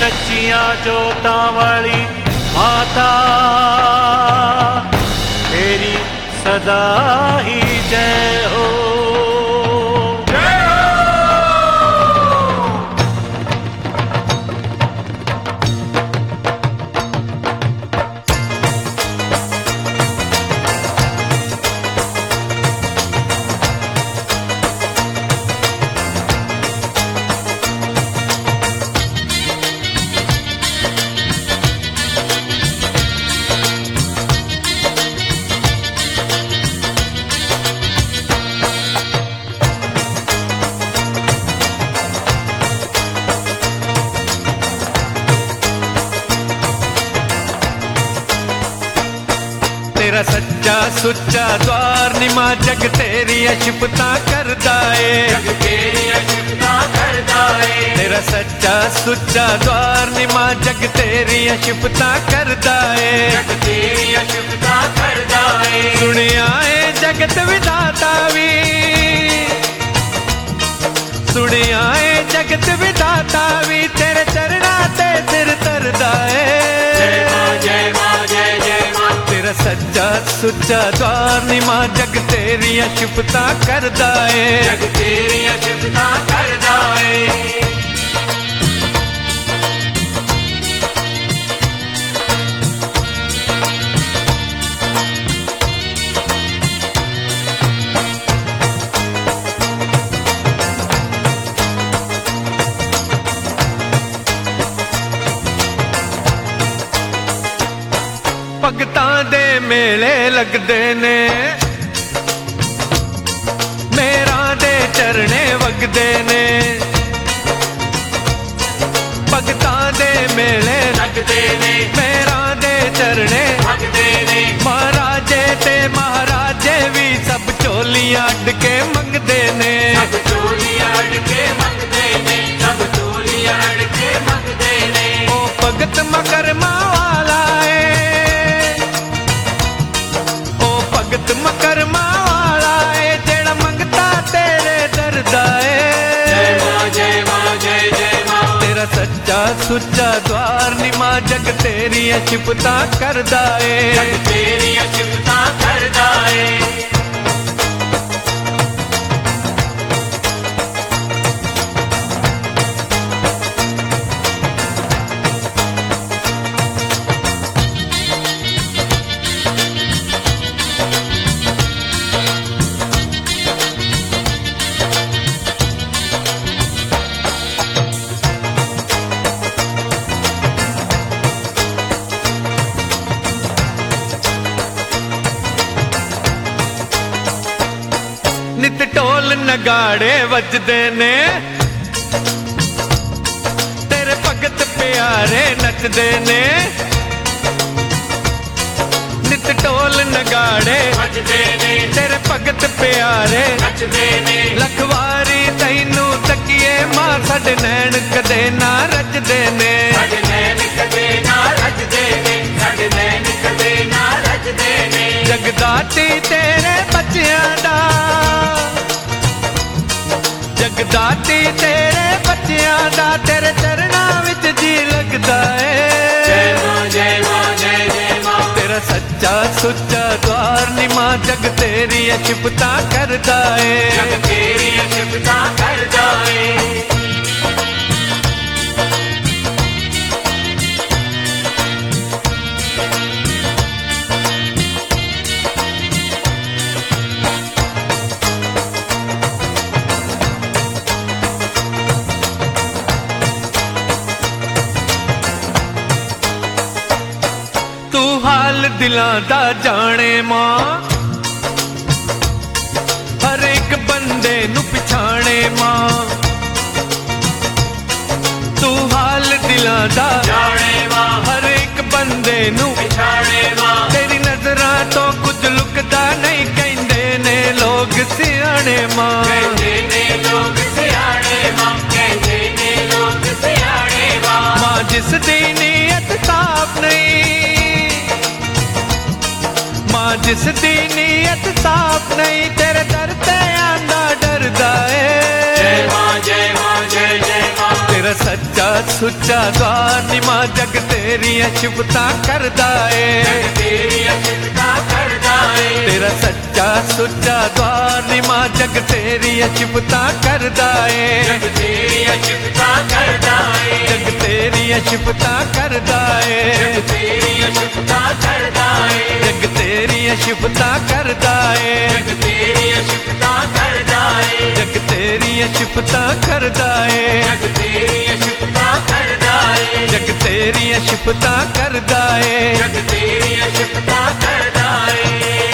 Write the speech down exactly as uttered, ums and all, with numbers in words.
सच्चियां जोतां वाली माता तेरी सदा ही जय हो। तेरा सच्चा सुच्चा द्वार निमा जग तेरी अशिपता करदा है, जग तेरी अशिपता करदा है। तेरा सच्चा सुच्चा द्वार निमा जग तेरी अशिपता करदा है, जग तेरी अशिपता करदा है। सुनिया है जगत विधाता भी, सुनिया है जगत विधाता भी तेरे चरणा ते सिर तरदा है। जय मां जय मां जय जय मां। तेरा सच्चा सुच्चा द्वार निमा जग तेरी अशिपता करदा है, जग तेरी अशिपता करदा है। भगतां दे मेले लगदे ने, मेरा दे चरणे वगदे ने। भगतां दे मेले लगदे ने, मेरा दे चरणे वगदे ने। महाराजे ते महाराजे भी सब चोलियां अड्ड के मंगदे ने, सब चोलियां अड्ड के मंगदे ने, सब चोलियां अड्ड के मंगदे ने। ओ भगत मकरमा वाला है, भगत मकरमा वाला है जेड़ा मंगता तेरे दरदा है। जय मां जय मां जय जय मां। तेरा सच्चा सुच्चा द्वार निमा जग तेरी अशिपता करदा है, जग तेरी अशिपता करदा है। नित ढोल नगाड़े वजदे ने, तेरे भगत प्यारे नचदे ने। नित ढोल नगाड़े वजदे ने, तेरे भगत प्यारे नचदे ने। लखवारी तैनू तकिए मां साडे नैन कदे ना रजदे ने, साडे नैन कदे ना रजदे ने, साडे नैन कदे ना रजदे ने। जगदाती तेरे बच्चियां दा, जगदाती तेरे बच्चियां दा तेरे चरणा विच जी लगदा है। जय मां जय मां जय जय मां। तेरा सच्चा सुच्चा द्वार निमा जग तेरी अशिपता करदा है, जग तेरी अशिपता करदा है। दिलां दा जाने मां, हर एक बंदे नू पिछाणे मां। तू हाल दिलां दा जाने मां, हर एक बंदे नू पिछाणे मां। तेरी नजरां तो कुछ लुकदा नहीं कहंदे ने लोग सियाणे मां, कहंदे ने लोग सियाणे मां, कहंदे ने लोग सियाणे मां। मां जिस दी नीयत साफ नहीं, मां जिस दी नीयत साफ नहीं तेरे दर ते आंदा डरदा है। जय मां जय मां जय जय मां। तेरा सच सच्चा सुच्चा द्वार निमा जग तेरिया सिफतां करदा ए तेरिया सिफतां करदा ए तेरा सच्चा सुच्चा द्वार निमा जग तेरिया सिफतां करदा ए जग तेरिया सिफतां करदा ए जग तेरिया सिफतां करदा ए जग तेरिया सिफतां करदा ए जग तेरिया सिफतां करदा ए जग तेरिया सिफतां करदा ए जग तेरिया सिफतां करदा ए जग तेरिया सिफतां करदा ए जग तेरिया सिफतां करदा ए जग तेरिया सिफतां करदा ए।